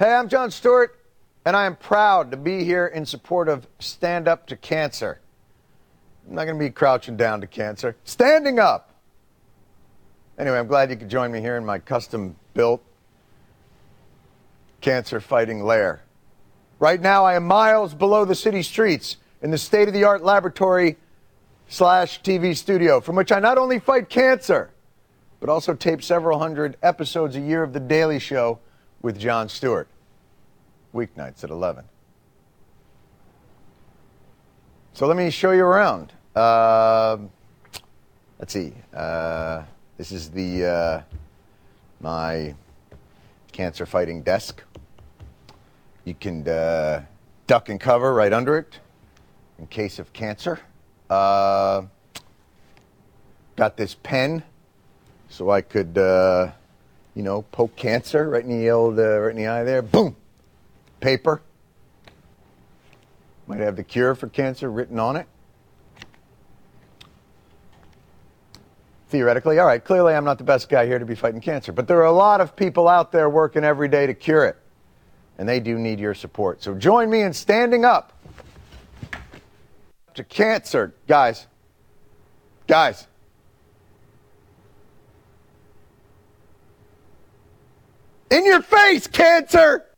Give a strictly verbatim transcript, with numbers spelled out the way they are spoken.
Hey, I'm Jon Stewart, and I am proud to be here in support of Stand Up to Cancer. I'm not going to be crouching down to cancer. Standing up! Anyway, I'm glad you could join me here in my custom-built cancer-fighting lair. Right now, I am miles below the city streets in the state-of-the-art laboratory slash T V studio, from which I not only fight cancer, but also tape several hundred episodes a year of The Daily Show with Jon Stewart. Weeknights at eleven. So let me show you around. Uh, let's see. Uh, this is the uh, my cancer-fighting desk. You can uh, duck and cover right under it in case of cancer. Uh, got this pen so I could, uh, you know, poke cancer right in the old, uh, right in the eye there. Boom. Paper. Might have the cure for cancer written on it. Theoretically, all right, clearly I'm not the best guy here to be fighting cancer, but there are a lot of people out there working every day to cure it, and they do need your support. So join me in standing up to cancer, guys. Guys. In your face, cancer!